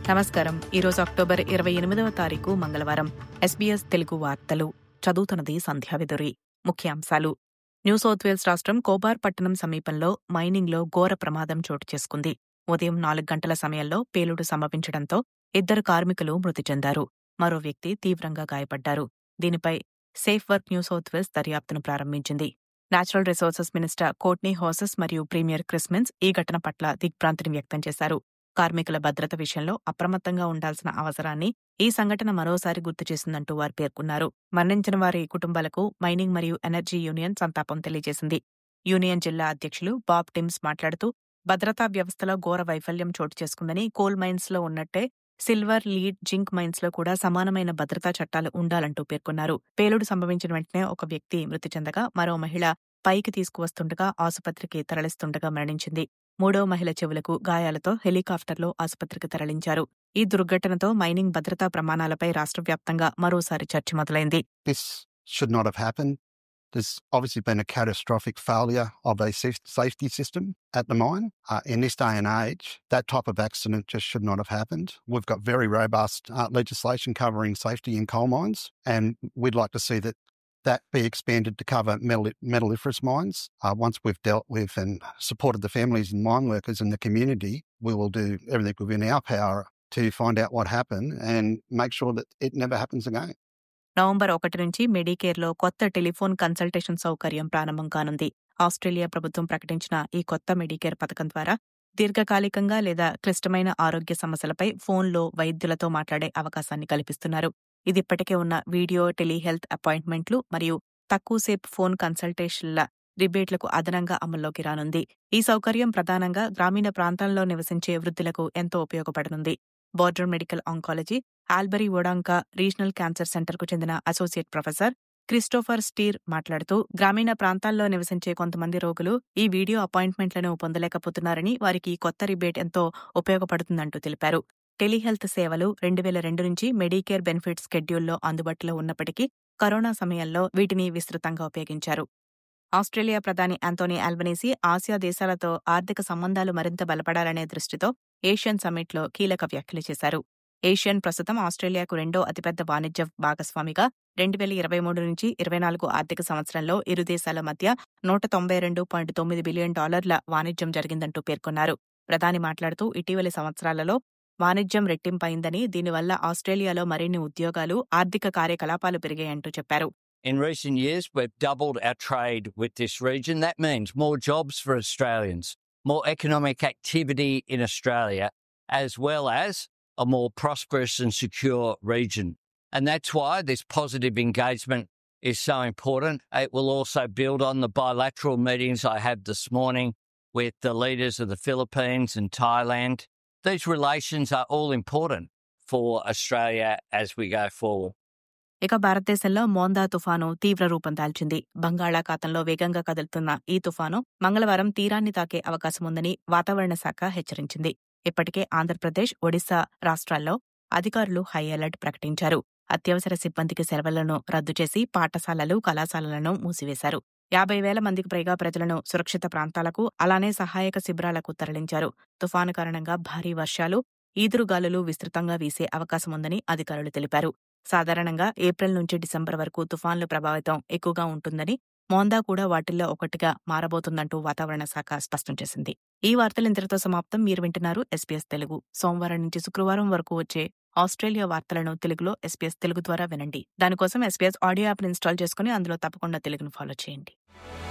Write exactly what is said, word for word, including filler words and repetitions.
నమస్కారం. ఈరోజు అక్టోబర్ ఇరవై ఎనిమిదవ తారీఖు మంగళవారం. ఎస్బీఎస్ తెలుగు వార్తలు చదువుతున్నది సంధ్యావిదురి. ముఖ్యాంశాలు. న్యూ సౌత్ వేల్స్ రాష్ట్రం కోబార్ పట్టణం సమీపంలో మైనింగ్లో ఘోర ప్రమాదం చోటు చేసుకుంది. ఉదయం నాలుగు గంటల సమయంలో పేలుడు సంభవించడంతో ఇద్దరు కార్మికులు మృతి చెందారు. మరో వ్యక్తి తీవ్రంగా గాయపడ్డారు. దీనిపై Safe Work New South Wales దర్యాప్తును ప్రారంభించింది. Natural resources minister Courtney Houssos మరియు ప్రీమియర్ క్రిస్ మిన్స్ ఈ ఘటన పట్ల దిగ్భ్రాంతిని వ్యక్తం చేశారు. కార్మికుల భద్రత విషయంలో అప్రమత్తంగా ఉండాల్సిన అవసరాన్ని ఈ సంఘటన మరోసారి గుర్తు చేసిందంటూ వారు పేర్కొన్నారు. మరణించిన వారి కుటుంబాలకు మైనింగ్ మరియు ఎనర్జీ యూనియన్ సంతాపం తెలియజేసింది. యూనియన్ జిల్లా అధ్యక్షులు బాబ్ టిమ్స్ మాట్లాడుతూ భద్రతా వ్యవస్థలో ఘోర వైఫల్యం చోటు చేసుకుందని, కోల్ మైన్స్ లో ఉన్నట్టే సిల్వర్, లీడ్, జింక్ మైన్స్ లో కూడా సమానమైన భద్రతా చట్టాలు ఉండాలంటూ పేర్కొన్నారు. పేలుడు సంభవించిన వెంటనే ఒక వ్యక్తి మృతి చెందగా మరో మహిళ పైకి తీసుకువస్తుండగా ఆసుపత్రికి తరలిస్తుండగా మరణించింది. మూడో మహిళ చెవులకు గాయాలతో హెలికాప్టర్లో ఆసుపత్రికి తరలించారు. ఈ దుర్ఘటనతో మైనింగ్ భద్రతా ప్రమాణాలపై రాష్ట్ర వ్యాప్తంగా మరోసారి చర్చ మొదలైంది. This should not have happened. There's obviously been a catastrophic failure of a safety system at the mine. Uh, in this day and age, that type of accident just should not have happened. We've got very robust uh, legislation covering safety in coal mines, and we'd like to see that that be expanded to cover metal, metalliferous mines. Uh, once we've dealt with and supported the families and mine workers in the community, we will do everything within our power to find out what happened and make sure that it never happens again. November ఒకటి నుంచి మెడికేర్లో కొత్త telephone consultation సౌకర్యం ప్రారంభం కానుంది. Australia ప్రభుత్వం ప్రకటించిన ఈ కొత్త మెడికేర్ పథకం ద్వారా దీర్ఘకాలికంగా లేదా క్లిష్టమైన ఆరోగ్య సమస్యలపై ఫోన్లో వైద్యులతో మాట్లాడే అవకాశాన్ని కల్పిస్తున్నారు. ఇది ఇప్పటికే ఉన్న వీడియో టెలిహెల్త్ అపాయింట్మెంట్లు మరియు తక్కువసేపు ఫోన్ కన్సల్టేషన్ల రిబేట్లకు అదనంగా అమల్లోకి రానుంది. ఈ సౌకర్యం ప్రధానంగా గ్రామీణ ప్రాంతాల్లో నివసించే వృద్ధులకు ఎంతో ఉపయోగపడనుంది. Border Medical Oncology Albury Wodonga Regional Cancer సెంటర్కు చెందిన అసోసియేట్ ప్రొఫెసర్ క్రిస్టోఫర్ స్టీర్ మాట్లాడుతూ గ్రామీణ ప్రాంతాల్లో నివసించే కొంతమంది రోగులు ఈ వీడియో అపాయింట్మెంట్లను పొందలేకపోతున్నారని, వారికి కొత్త రిబేట్ ఎంతో ఉపయోగపడుతుందంటూ తెలిపారు. టెలిహెల్త్ సేవలు రెండు వేల రెండు నుంచి మెడికేర్ బెనిఫిట్ స్కెడ్యూల్లో అందుబాటులో ఉన్నప్పటికీ కరోనా సమయంలో వీటిని విస్తృతంగా ఉపయోగించారు. ఆస్ట్రేలియా ప్రధాని యాంథోనీ ఆల్బనీసీ ఆసియా దేశాలతో ఆర్థిక సంబంధాలు మరింత బలపడాలనే దృష్టితో ఏషియన్ సమ్మిట్లో కీలక వ్యాఖ్యలు చేశారు. ఏషియన్ ప్రస్తుతం ఆస్ట్రేలియాకు రెండో అతిపెద్ద వాణిజ్య భాగస్వామిగా రెండు వేల ఇరవై మూడు నుంచి ఇరవై నాలుగు ఆర్థిక సంవత్సరంలో ఇరు దేశాల మధ్య నూట తొంభై రెండు పాయింట్ తొమ్మిది బిలియన్ డాలర్ల వాణిజ్యం జరిగిందంటూ పేర్కొన్నారు. ప్రధాని మాట్లాడుతూ ఇటీవలి సంవత్సరాలలో వాణిజ్యం రెట్టింపైందని, దీనివల్ల ఆస్ట్రేలియాలో మరిన్ని ఉద్యోగాలు, ఆర్థిక కార్యకలాపాలు పెరిగాయంటూ చెప్పారు. In recent years, we've doubled our trade with this region. That means more jobs for Australians, more economic activity in Australia, as well as a more prosperous and secure region. And that's why this positive engagement is so important. It will also build on the bilateral meetings I had this morning with the leaders of the Philippines and Thailand. These relations are all important for Australia as we go forward. ఇక భారతదేశంలో మోందా తుఫాను తీవ్ర రూపం దాల్చింది. బంగాళాఖాతంలో వేగంగా కదులుతున్న ఈ తుఫాను మంగళవారం తీరాన్ని తాకే అవకాశముందని వాతావరణ శాఖ హెచ్చరించింది. ఇప్పటికే ఆంధ్రప్రదేశ్, ఒడిశా రాష్ట్రాల్లో అధికారులు హై అలర్ట్ ప్రకటించారు. అత్యవసర సిబ్బందికి సెలవులను రద్దు చేసి పాఠశాలలు, కళాశాలలను మూసివేశారు. యాభై వేల మందికి పైగా ప్రజలను సురక్షిత ప్రాంతాలకు, అలానే సహాయక శిబిరాలకు తరలించారు. తుఫాను కారణంగా భారీ వర్షాలు, ఈదురుగాలులు విస్తృతంగా వీసే అవకాశముందని అధికారులు తెలిపారు. సాధారణంగా ఏప్రిల్ నుంచి డిసెంబర్ వరకు తుఫాన్ల ప్రభావితం ఎక్కువగా ఉంటుందని, మోందా కూడా వాటిల్లో ఒకటిగా మారబోతుందంటూ వాతావరణ శాఖ స్పష్టం చేసింది. ఈ వార్తలు ఇంతటితో సమాప్తం. మీరు వింటున్నారు ఎస్బీఎస్ తెలుగు. సోమవారం నుంచి శుక్రవారం వరకు వచ్చే ఆస్ట్రేలియా వార్తలను తెలుగులో ఎస్బీఎస్ తెలుగు ద్వారా వినండి. దానికోసం ఎస్బీఎస్ ఆడియో యాప్ను ఇన్స్టాల్ చేసుకుని అందులో తప్పకుండా తెలుగును ఫాలో చేయండి.